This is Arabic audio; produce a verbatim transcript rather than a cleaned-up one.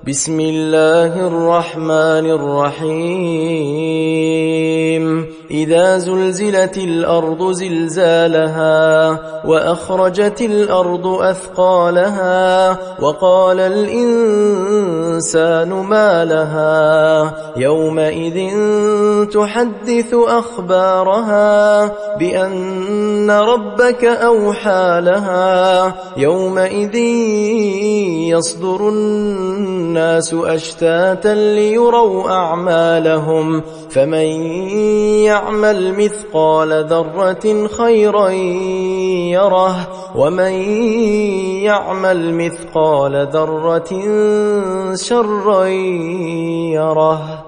بسم الله الرحمن الرحيم إذا زلزلت الأرض زلزالها وأخرجت الأرض أثقالها وقال الإنسان ما لها يومئذ تحدث أخبارها بأن ربك أوحى لها يومئذ يصدر الناس أشتاتا ليروا أعمالهم فمن يعمل مثقال ذرة خيرا يره ومن يعمل مثقال ذرة شرا يره.